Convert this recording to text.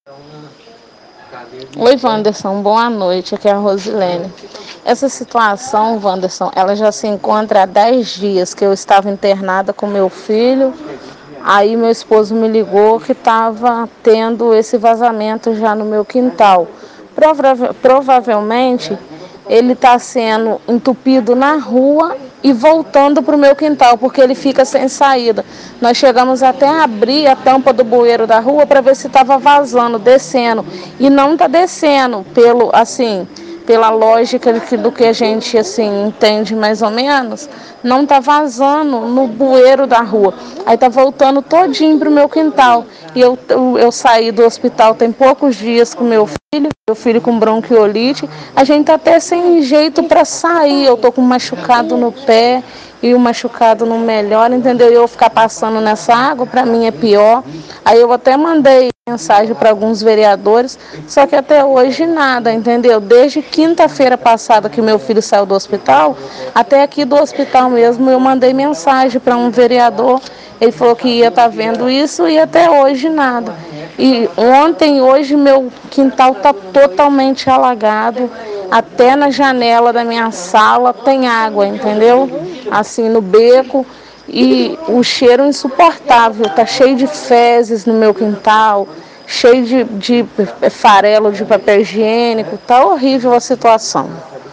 Oi, Wanderson, boa noite, aqui é a Rosilene. Essa situação, Wanderson, ela já se encontra há 10 dias que eu estava internada com meu filho. Aí meu esposo me ligou que estava tendo esse vazamento já no meu quintal. Provavelmente ele está sendo entupido na rua e voltando para o meu quintal, porque ele fica sem saída. Nós chegamos até a abrir a tampa do bueiro da rua para ver se estava vazando, descendo. E não está descendo pelo, assim, pela lógica do que a gente assim entende mais ou menos, não tá vazando no bueiro da rua. Aí tá voltando todinho pro meu quintal. E eu saí do hospital tem poucos dias com meu filho com bronquiolite. A gente tá até sem jeito para sair. Eu tô com um machucado no pé e o machucado não melhora, entendeu? E eu ficar passando nessa água, para mim é pior. Aí eu até mandei mensagem para alguns vereadores, só que até hoje nada, entendeu? Desde quinta-feira passada que meu filho saiu do hospital, até aqui do hospital mesmo eu mandei mensagem para um vereador, ele falou que ia estar vendo isso e até hoje nada. E ontem e hoje meu quintal está totalmente alagado, até na janela da minha sala tem água, entendeu? Assim no beco. E o cheiro insuportável, tá cheio de fezes no meu quintal, cheio de farelo de papel higiênico, tá horrível a situação.